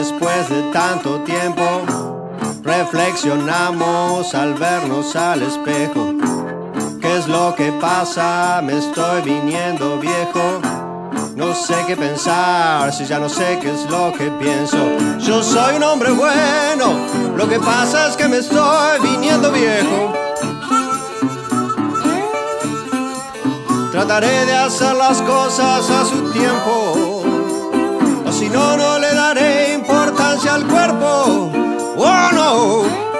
después de tanto tiempo. Reflexionamos al vernos al espejo. ¿Qué es lo que pasa? Me estoy viniendo viejo. No sé qué pensar, si ya no sé qué es lo que pienso. Yo soy un hombre bueno, lo que pasa es que me estoy viniendo viejo. Trataré de hacer las cosas a su tiempo, o si no, no le daré importancia al cuerpo. ¡Oh, no!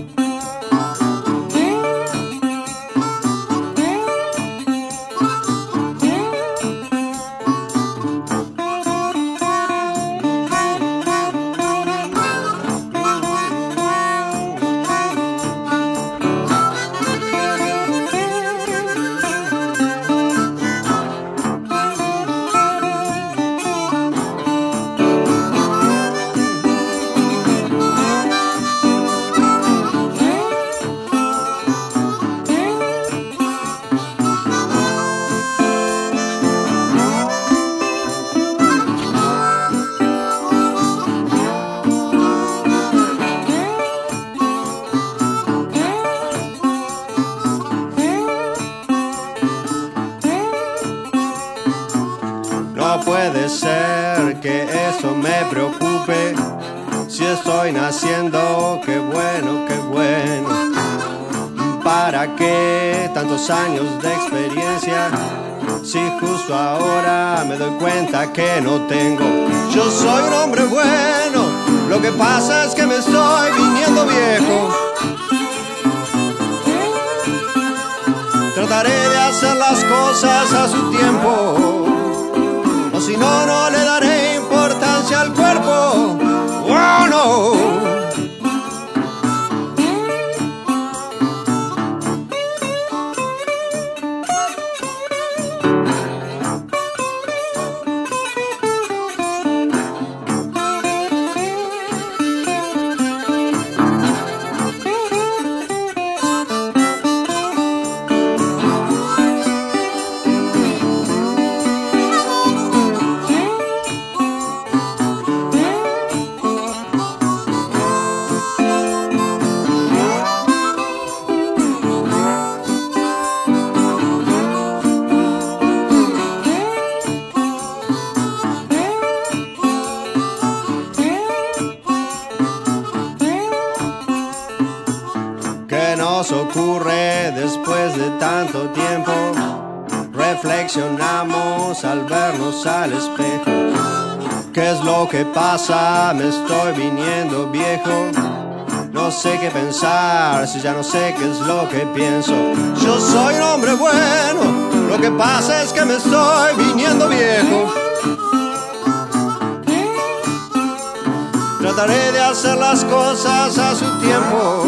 No puede ser que eso me preocupe. Si estoy naciendo, qué bueno, qué bueno. ¿Para qué tantos años de experiencia? Si justo ahora me doy cuenta que no tengo. Yo soy un hombre bueno, lo que pasa es que me estoy viniendo viejo. Trataré de hacer las cosas a su tiempo, o si no, no le daré importancia al cuerpo. ¡Oh, no! ¿Qué nos ocurre después de tanto tiempo? Reflexionamos al vernos al espejo. ¿Qué es lo que pasa? Me estoy viniendo viejo. No sé qué pensar, si ya no sé qué es lo que pienso. Yo soy un hombre bueno, lo que pasa es que me estoy viniendo viejo. Trataré de hacer las cosas a su tiempo,